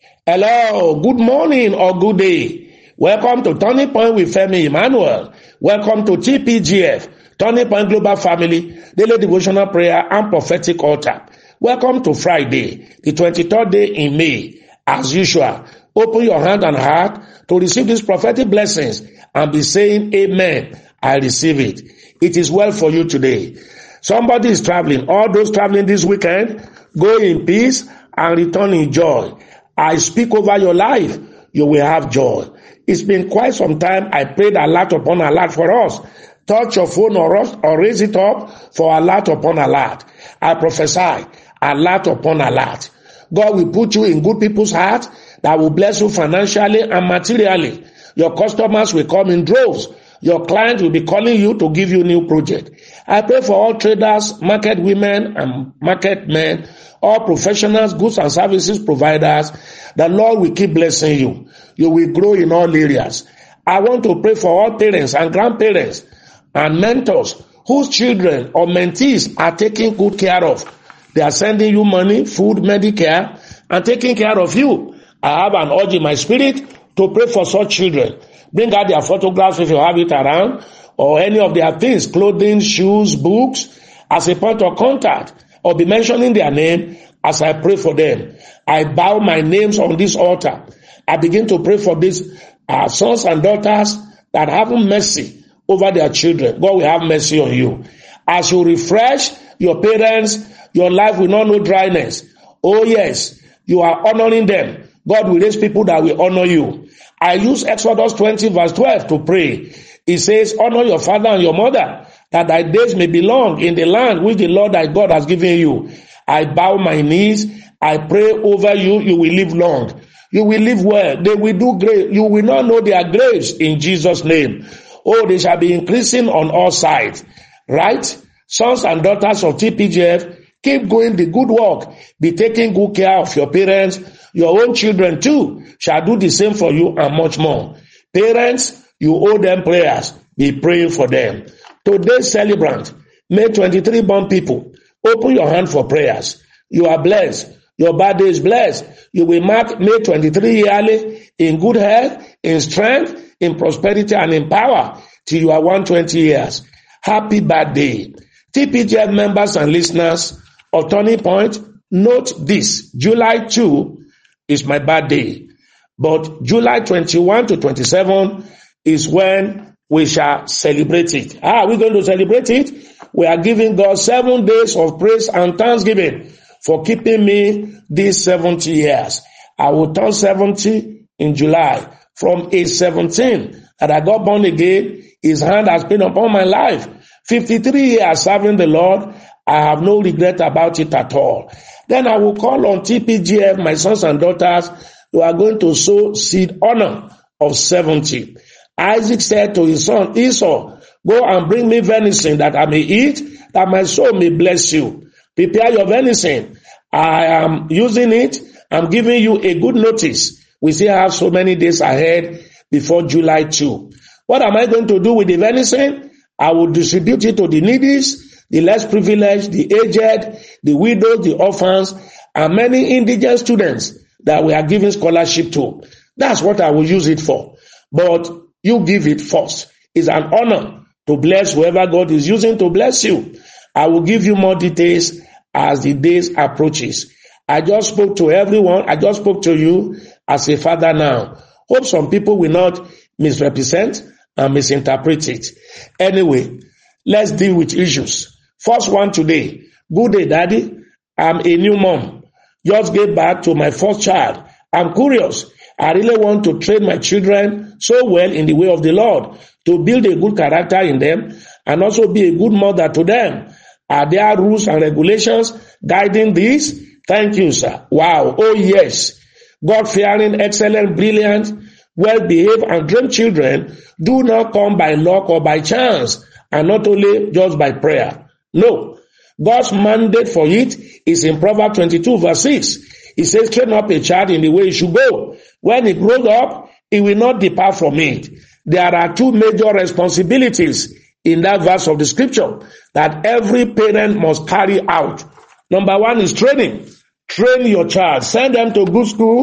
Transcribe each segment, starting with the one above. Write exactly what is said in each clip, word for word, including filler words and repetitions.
Hello, good morning or good day. Welcome to Turning Point with Femi Emmanuel. Welcome to T P G F, Turning Point Global Family, Daily Devotional Prayer and Prophetic Altar. Welcome to Friday, the twenty-third day in May. As usual, open your hand and heart to receive these prophetic blessings and be saying, Amen, I receive it. It is well for you today. Somebody is traveling. All those traveling this weekend, go in peace and return in joy. I speak over your life. You will have joy. It's been quite some time. I prayed alert upon alert for us. Touch your phone or, or raise it up for alert upon alert. I prophesy alert upon alert. God will put you in good people's heart that will bless you financially and materially. Your customers will come in droves. Your client will be calling you to give you new project. I pray for all traders, market women and market men, all professionals, goods and services providers. The Lord will keep blessing you. You will grow in all areas. I want to pray for all parents and grandparents and mentors whose children or mentees are taking good care of. They are sending you money, food, Medicare, and taking care of you. I have an urge in my spirit to pray for such children. Bring out their photographs if you have it around, or any of their things, clothing, shoes, books, as a point of contact, or be mentioning their name as I pray for them. I bow my names on this altar. I begin to pray for these uh, sons and daughters that have mercy over their children. God will have mercy on you. As you refresh your parents, your life will not know dryness. Oh yes, you are honoring them. God will raise people that will honor you. I use Exodus twenty verse twelve to pray. It says, honor your father and your mother, that thy days may be long in the land which the Lord thy God has given you. I bow my knees. I pray over you. You will live long. You will live well. They will do great. You will not know their graves in Jesus' name. Oh, they shall be increasing on all sides. Right? Sons and daughters of T P G F, keep going the good work. Be taking good care of your parents. Your own children too shall do the same for you and much more. Parents, you owe them prayers. Be praying for them. Today's celebrant, May twenty-third born people, open your hand for prayers. You are blessed. Your birthday is blessed. You will mark May twenty-third yearly in good health, in strength, in prosperity, and in power till you are one hundred twenty years. Happy birthday. T P G F members and listeners of Turning Point, note this. July second is my birthday. But July twenty-first to twenty-seventh is when we shall celebrate it. How are we going to celebrate it? We are giving God seven days of praise and thanksgiving for keeping me these seventy years. I will turn seventy in July. From age seventeen that I got born again, His hand has been upon my life. fifty-three years serving the Lord. I have no regret about it at all. Then I will call on T P G F, my sons and daughters, who are going to sow seed honor of seventy. Isaac said to his son Esau, go and bring me venison that I may eat, that my soul may bless you. Prepare your venison. I am using it. I'm giving you a good notice. We still have so many days ahead before July second. What am I going to do with the venison? I will distribute it to the needy, the less privileged, the aged, the widows, the orphans, and many indigent students that we are giving scholarship to. That's what I will use it for. But you give it first. It's an honor to bless whoever God is using to bless you. I will give you more details as the days approaches. I just spoke to everyone. I just spoke to you as a father now. Hope some people will not misrepresent and misinterpret it. Anyway, let's deal with issues. First one today. Good day, Daddy. I'm a new mom. Just gave birth to my first child. I'm curious. I really want to train my children so well in the way of the Lord, to build a good character in them and also be a good mother to them. Are there rules and regulations guiding this? Thank you, sir. Wow. Oh, yes. God-fearing, excellent, brilliant, well-behaved, and dream children do not come by luck or by chance, and not only just by prayer. No. God's mandate for it is in Proverbs twenty-two, verse six. He says, train up a child in the way he should go. When he grows up, he will not depart from it. There are two major responsibilities in that verse of the scripture that every parent must carry out. Number one is training. Train your child. Send them to good schools,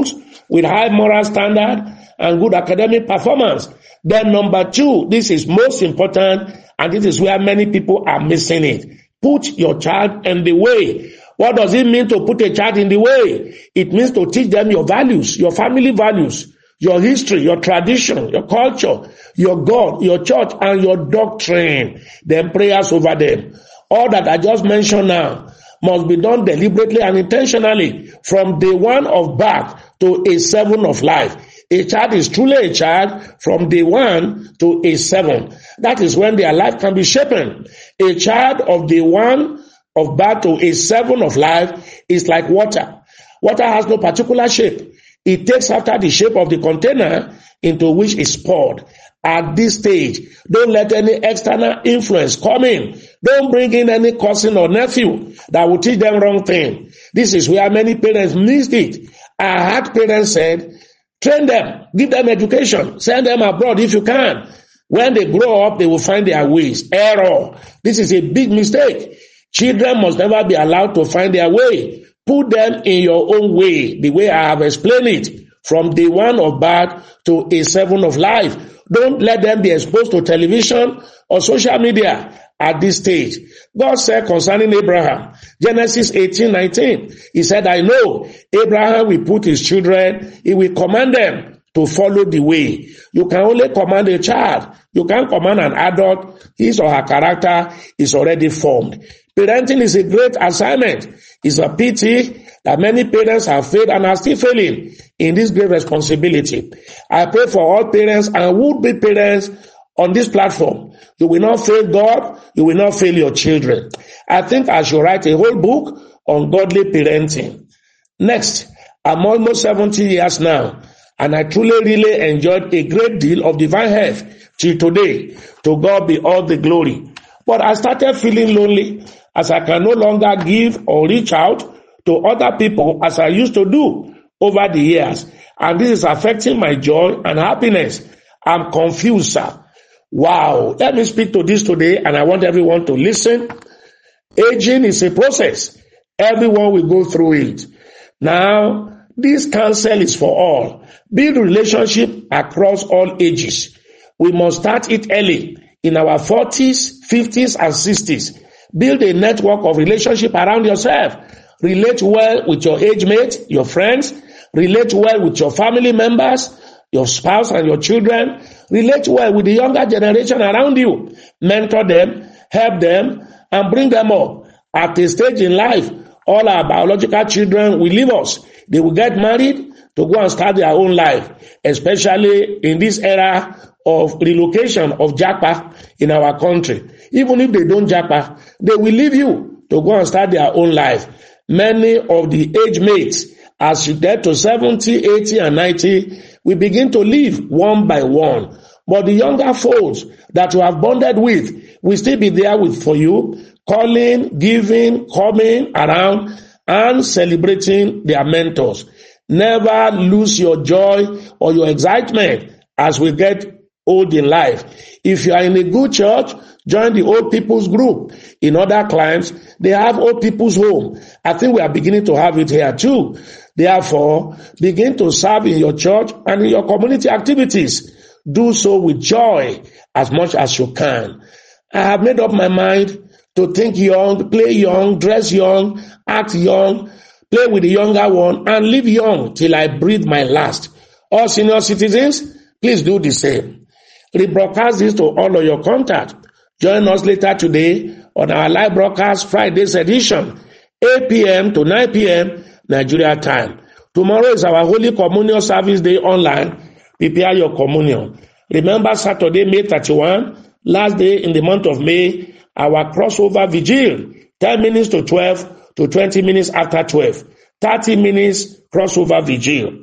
with high moral standard and good academic performance. Then number two, this is most important, and this is where many people are missing it. Put your child in the way. What does it mean to put a child in the way? It means to teach them your values, your family values, your history, your tradition, your culture, your God, your church, and your doctrine. Then prayers over them. All that I just mentioned now must be done deliberately and intentionally from day one of birth to a seven of life. A child is truly a child from day one to a seven. That is when their life can be shaped. A child of day one of birth to a seven of life is like water. Water has no particular shape. It takes after the shape of the container into which it's poured. At this stage, don't let any external influence come in. Don't bring in any cousin or nephew that will teach them wrong thing. This is where many parents missed it. I had parents said, train them, give them education, send them abroad if you can. When they grow up, they will find their ways. Error. This is a big mistake. Children must never be allowed to find their way. Put them in your own way, the way I have explained it, from day one of birth to a seven of life. Don't let them be exposed to television or social media at this stage. God said concerning Abraham, Genesis eighteen nineteen, he said, I know Abraham will put his children, he will command them to follow the way. You can only command a child. You can't command an adult. His or her character is already formed. Parenting is a great assignment. It's a pity that many parents have failed and are still failing in this great responsibility. I pray for all parents and would-be parents on this platform. You will not fail God. You will not fail your children. I think I should write a whole book on godly parenting. Next, I'm almost seventy years now, and I truly, really enjoyed a great deal of divine health till today. To God be all the glory. But I started feeling lonely as I can no longer give or reach out to other people as I used to do over the years. And this is affecting my joy and happiness. I'm confused, sir. Wow. Let me speak to this today, and I want everyone to listen. Aging is a process. Everyone will go through it. Now, this counsel is for all. Build relationship across all ages. We must start it early, in our forties, fifties, and sixties. Build a network of relationship around yourself. Relate well with your age mate, your friends. Relate well with your family members, your spouse and your children. Relate well with the younger generation around you. Mentor them, help them, and bring them up. At a stage in life, all our biological children will leave us. They will get married to go and start their own life, especially in this era of relocation of Japa in our country. Even if they don't Japa, they will leave you to go and start their own life. Many of the age mates, as you get to seventy, eighty, and ninety, we begin to leave one by one. But the younger folks that you have bonded with will still be there with for you, calling, giving, coming around, and celebrating their mentors. Never lose your joy or your excitement as we get old in life. If you are in a good church, join the old people's group. In other climes, they have old people's home. I think we are beginning to have it here too. Therefore, begin to serve in your church and in your community activities. Do so with joy as much as you can. I have made up my mind to think young, play young, dress young, act young, play with the younger one, and live young till I breathe my last. All senior citizens, please do the same. Rebroadcast this to all of your contacts. Join us later today on our live broadcast Friday's edition, eight p.m. to nine p.m. Nigeria time. Tomorrow is our Holy Communion Service Day online. Prepare your communion. Remember Saturday, May thirty-first, last day in the month of May, our crossover vigil, ten minutes to twelve to twenty minutes after twelve. thirty minutes crossover vigil.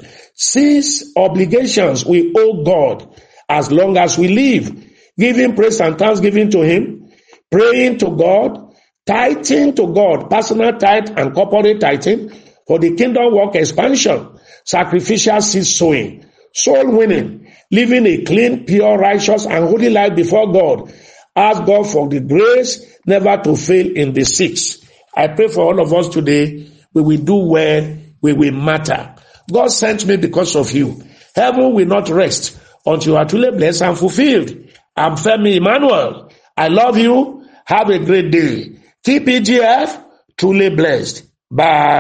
Six obligations we owe God as long as we live. Giving praise and thanksgiving to Him, praying to God, tithing to God, personal tithe and corporate tithing for the kingdom work expansion, sacrificial seed sowing, soul winning, living a clean, pure, righteous, and holy life before God. Ask God for the grace never to fail in the six. I pray for all of us today. We will do well. We will matter. God sent me because of you. Heaven will not rest until you are truly blessed and fulfilled. I'm Femi Emmanuel. I love you. Have a great day. T P G F, truly blessed. Bye.